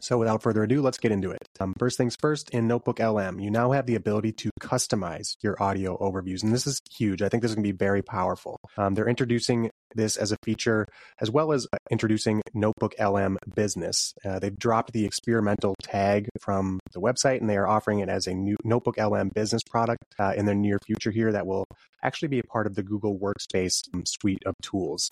So without further ado, let's get into it. First things first, in Notebook LM, you now have the ability to customize your audio overviews. And this is huge. I think this is going to be very powerful. They're introducing this as a feature, as well as introducing Notebook LM Business. They've dropped the experimental tag from the website, and they are offering it as a new Notebook LM Business product in the near future here that will actually be a part of the Google Workspace suite of tools.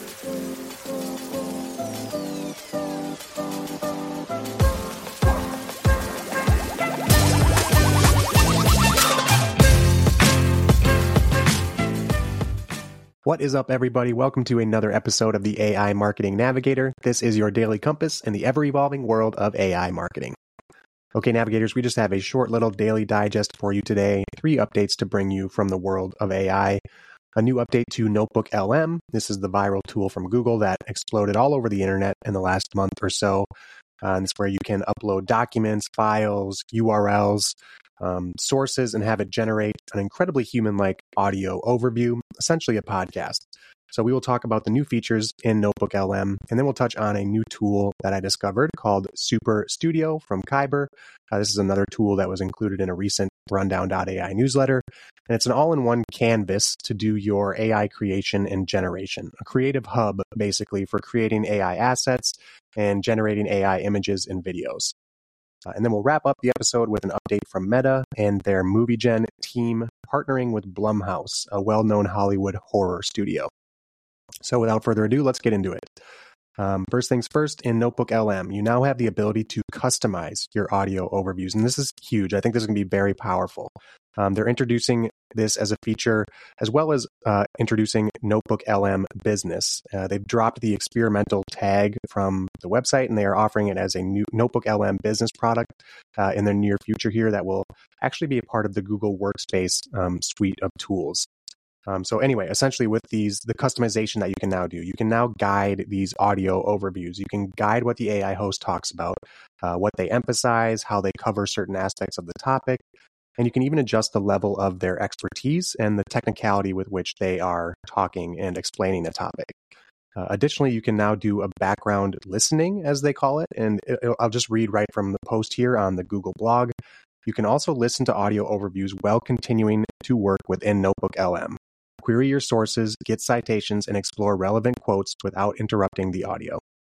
What is up, everybody? Welcome to another episode of the AI Marketing Navigator. This is your daily compass in the ever-evolving world of AI marketing. Okay, navigators, we just have a short little daily digest for you today. 3 updates to bring you from the world of AI. A new update to Notebook LM. This is the viral tool from Google that exploded all over the internet in the last month or so. And it's where you can upload documents, files, URLs, sources, and have it generate an incredibly human-like audio overview, essentially a podcast. So we will talk about the new features in Notebook LM, and then we'll touch on a new tool that I discovered called Super Studio from Kyber. This is another tool that was included in a recent Rundown.ai newsletter, and it's an all-in-one canvas to do your AI creation and generation, a creative hub, basically, for creating AI assets and generating AI images and videos. And then we'll wrap up the episode with an update from Meta and their MovieGen team partnering with Blumhouse, a well-known Hollywood horror studio. So without further ado, let's get into it. First things first, in Notebook LM, you now have the ability to customize your audio overviews. And this is huge. I think this is going to be very powerful. They're introducing this as a feature, as well as introducing Notebook LM Business. They've dropped the experimental tag from the website, and they are offering it as a new Notebook LM Business product in the near future here that will actually be a part of the Google Workspace suite of tools. So anyway, essentially with the customization that you can now do, you can now guide these audio overviews. You can guide what the AI host talks about, what they emphasize, how they cover certain aspects of the topic, and you can even adjust the level of their expertise and the technicality with which they are talking and explaining a topic. Additionally, you can now do a background listening, as they call it, and I'll just read right from the post here on the Google blog. You can also listen to audio overviews while continuing to work within Notebook LM. Query your sources, get citations, and explore relevant quotes without interrupting the audio.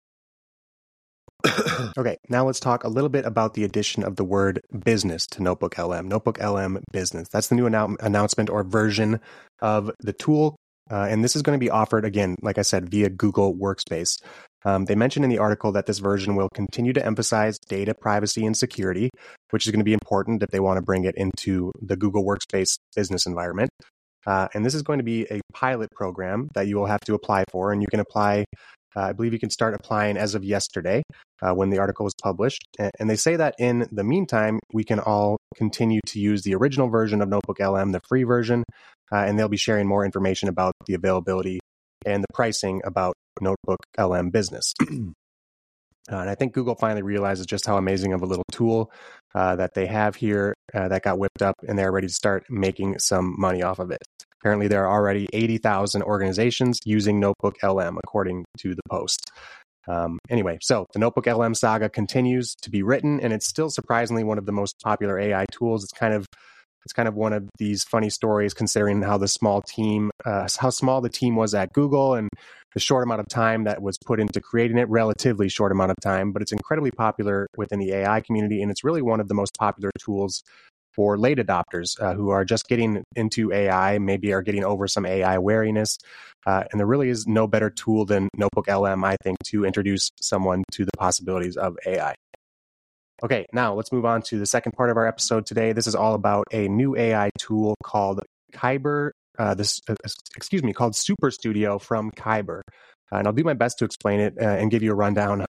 Okay, now let's talk a little bit about the addition of the word business to Notebook LM. Notebook LM Business. That's the new announcement or version of the tool. And this is going to be offered, again, like I said, via Google Workspace. They mentioned in the article that this version will continue to emphasize data privacy and security, which is going to be important if they want to bring it into the Google Workspace business environment. And this is going to be a pilot program that you will have to apply for, and you can apply, I believe you can start applying as of yesterday when the article was published. And they say that in the meantime, we can all continue to use the original version of Notebook LM, the free version, and they'll be sharing more information about the availability and the pricing about Notebook LM Business. And I think Google finally realizes just how amazing of a little tool that they have here that got whipped up, and they're ready to start making some money off of it. Apparently, there are already 80,000 organizations using Notebook LM, according to the post. Anyway, so the Notebook LM saga continues to be written, and it's still surprisingly one of the most popular AI tools. It's kind of one of these funny stories, considering how small the team was at Google and the short amount of time that was put into creating it, relatively short amount of time, but it's incredibly popular within the AI community. And it's really one of the most popular tools for late adopters who are just getting into AI, maybe are getting over some AI wariness. And there really is no better tool than Notebook LM, I think, to introduce someone to the possibilities of AI. Okay, now let's move on to the second part of our episode today. This is all about a new AI tool called Kyber. Called Super Studio from Kyber. And I'll do my best to explain it and give you a rundown.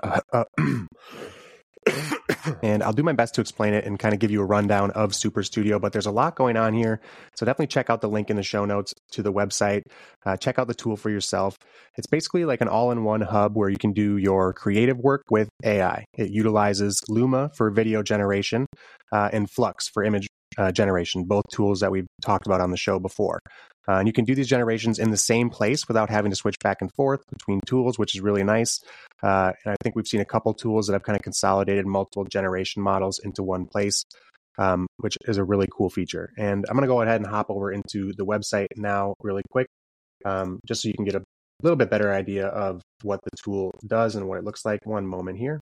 And I'll do my best to explain it and kind of give you a rundown of Super Studio, but there's a lot going on here. So definitely check out the link in the show notes to the website. Check out the tool for yourself. It's basically like an all-in-one hub where you can do your creative work with AI. It utilizes Luma for video generation and Flux for image generation, both tools that we've talked about on the show before. And you can do these generations in the same place without having to switch back and forth between tools, which is really nice. And I think we've seen a couple tools that have kind of consolidated multiple generation models into one place, which is a really cool feature. And I'm going to go ahead and hop over into the website now really quick, just so you can get a little bit better idea of what the tool does and what it looks like. One moment here.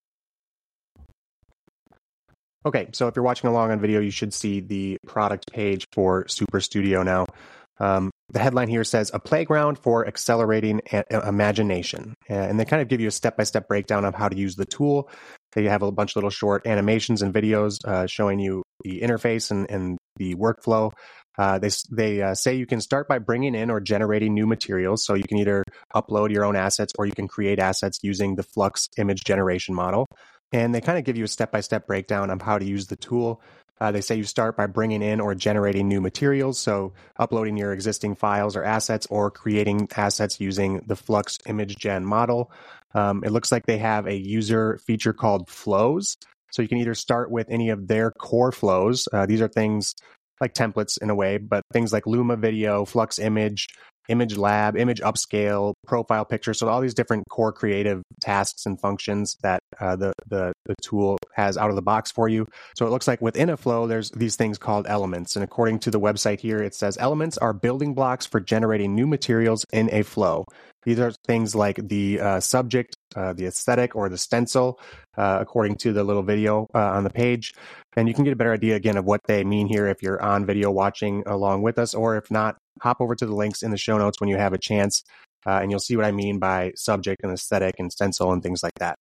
Okay, so if you're watching along on video, you should see the product page for Super Studio now. The headline here says, "A playground for accelerating imagination." And they kind of give you a step-by-step breakdown of how to use the tool. They have a bunch of little short animations and videos showing you the interface and the workflow. They say you can start by bringing in or generating new materials. So you can either upload your own assets or you can create assets using the Flux image generation model. And they kind of give you a step-by-step breakdown of how to use the tool. They say you start by bringing in or generating new materials, so uploading your existing files or assets or creating assets using the Flux image gen model. It looks like they have a user feature called flows. So you can either start with any of their core flows. These are things like templates in a way, but things like Luma Video, Flux Image, Image Lab, Image Upscale, Profile Picture. So all these different core creative tasks and functions that the tool has out of the box for you. So it looks like within a flow, there's these things called elements. And according to the website here, it says elements are building blocks for generating new materials in a flow. These are things like the subject, the aesthetic, or the stencil, according to the little video on the page. And you can get a better idea, again, of what they mean here if you're on video watching along with us, or if not, hop over to the links in the show notes when you have a chance, and you'll see what I mean by subject and aesthetic and stencil and things like that.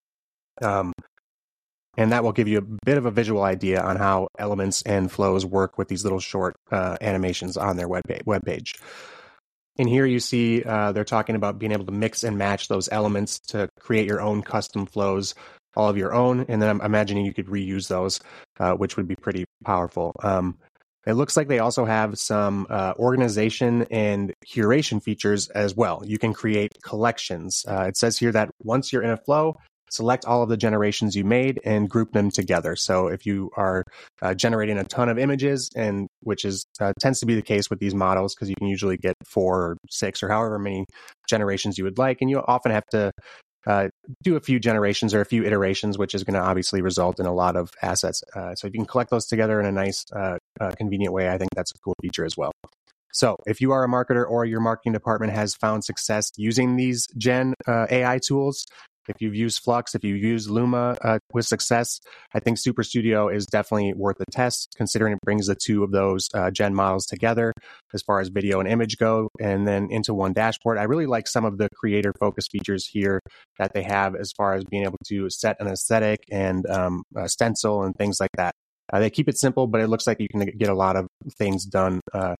And that will give you a bit of a visual idea on how elements and flows work with these little short animations on their webpage. And here you see they're talking about being able to mix and match those elements to create your own custom flows, all of your own. And then I'm imagining you could reuse those, which would be pretty powerful. It looks like they also have some organization and curation features as well. You can create collections. It says here that once you're in a flow, select all of the generations you made and group them together. So if you are generating a ton of images, and which is tends to be the case with these models, because you can usually get 4 or 6 or however many generations you would like, and you often have to do a few generations or a few iterations, which is going to obviously result in a lot of assets. So if you can collect those together in a nice, convenient way, I think that's a cool feature as well. So if you are a marketer or your marketing department has found success using these Gen AI tools, if you've used Flux, if you've used Luma with success, I think Super Studio is definitely worth a test, considering it brings the two of those Gen models together as far as video and image go, and then into one dashboard. I really like some of the creator focus features here that they have as far as being able to set an aesthetic and a stencil and things like that. They keep it simple, but it looks like you can get a lot of things done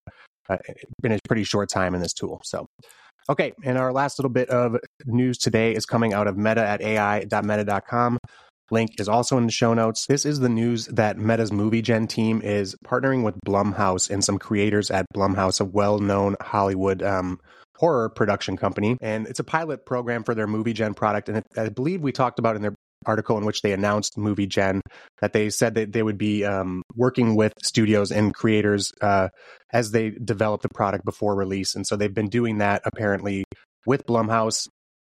in a pretty short time in this tool. So, okay, and our last little bit of news today is coming out of Meta at ai.meta.com. Link is also in the show notes. This is the news that Meta's Movie Gen team is partnering with Blumhouse and some creators at Blumhouse, a well-known Hollywood horror production company. And it's a pilot program for their Movie Gen product. And I believe we talked about in their article in which they announced Movie Gen that they said that they would be working with studios and creators as they develop the product before release. And so they've been doing that apparently with Blumhouse.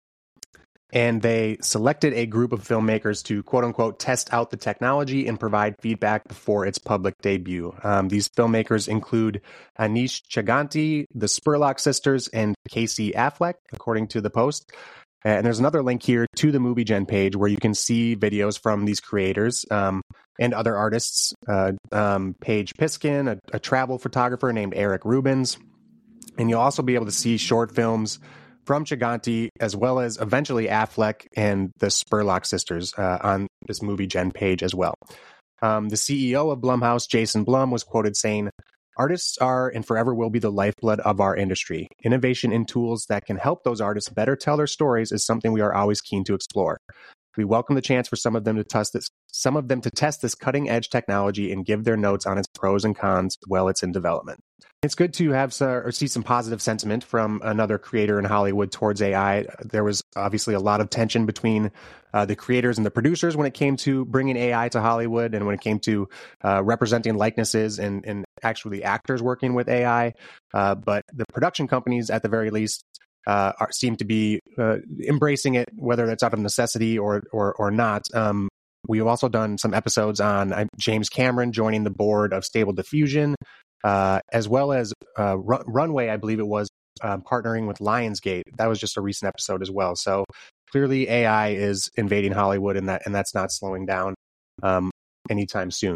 And they selected a group of filmmakers to, quote unquote, test out the technology and provide feedback before its public debut. These filmmakers include Anish Chaganty, the Spurlock sisters, and Casey Affleck, according to the Post. And there's another link here to the Movie Gen page where you can see videos from these creators and other artists. Paige Piskin, a travel photographer named Eric Rubens. And you'll also be able to see short films from Chaganty, as well as eventually Affleck and the Spurlock sisters on this Movie Gen page as well. The CEO of Blumhouse, Jason Blum, was quoted saying, "Artists are and forever will be the lifeblood of our industry. Innovation in tools that can help those artists better tell their stories is something we are always keen to explore. We welcome the chance for some of them to test this cutting edge technology and give their notes on its pros and cons while it's in development. It's good to have see some positive sentiment from another creator in Hollywood towards AI. There was obviously a lot of tension between the creators and the producers when it came to bringing AI to Hollywood and when it came to representing likenesses and actually actors working with AI. But the production companies, at the very least, seem to be embracing it, whether that's out of necessity or not. We've also done some episodes on James Cameron joining the board of Stable Diffusion, as well as Runway, I believe it was, partnering with Lionsgate. That was just a recent episode as well. So clearly AI is invading Hollywood, and that's not slowing down anytime soon.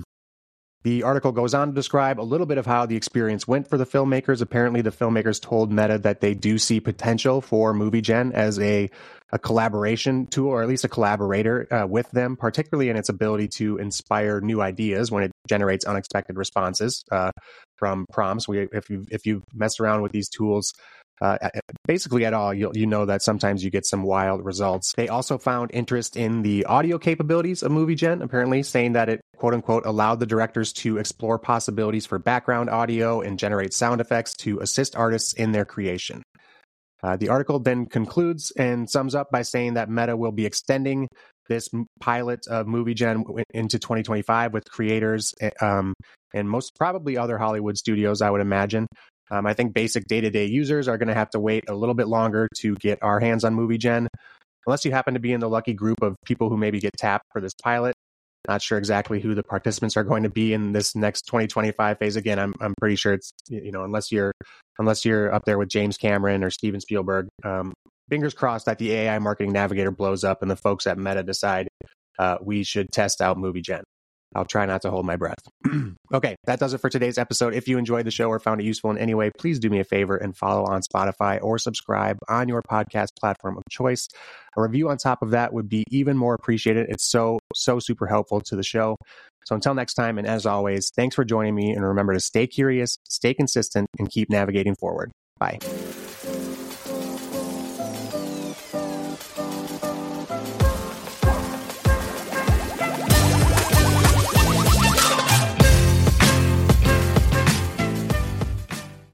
The article goes on to describe a little bit of how the experience went for the filmmakers. Apparently, the filmmakers told Meta that they do see potential for MovieGen as a collaboration tool, or at least a collaborator with them, particularly in its ability to inspire new ideas when it generates unexpected responses from prompts. If you've messed around with these tools, basically at all, you know that sometimes you get some wild results. They also found interest in the audio capabilities of MovieGen, apparently saying that it, quote unquote, allowed the directors to explore possibilities for background audio and generate sound effects to assist artists in their creation. The article then concludes and sums up by saying that Meta will be extending this pilot of MovieGen into 2025 with creators and most probably other Hollywood studios, I would imagine. I think basic day-to-day users are going to have to wait a little bit longer to get our hands on MovieGen, unless you happen to be in the lucky group of people who maybe get tapped for this pilot. Not sure exactly who the participants are going to be in this next 2025 phase. Again, I'm pretty sure it's, unless you're up there with James Cameron or Steven Spielberg. Fingers crossed that the AI Marketing Navigator blows up and the folks at Meta decide we should test out MovieGen. I'll try not to hold my breath. Okay, that does it for today's episode. If you enjoyed the show or found it useful in any way, please do me a favor and follow on Spotify or subscribe on your podcast platform of choice. A review on top of that would be even more appreciated. It's so super helpful to the show. So until next time, and as always, thanks for joining me, and remember to stay curious, stay consistent, and keep navigating forward. Bye.